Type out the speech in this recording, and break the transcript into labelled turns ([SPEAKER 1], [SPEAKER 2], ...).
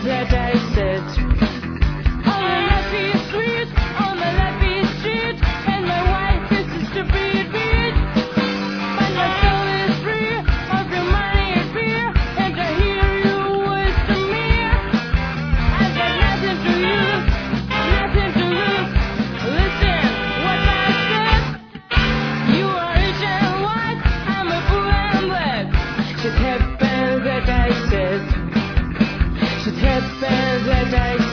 [SPEAKER 1] that I said. On the lefty street, on the lefty street, and my wife is a stupid bitch. But my soul is free of your money and fear, and I hear you whisper me. I've got nothing to use, nothing to lose. Listen, what I said. You are rich and white, I'm a fool and black. Shit happens that I said. Shit happens that I said.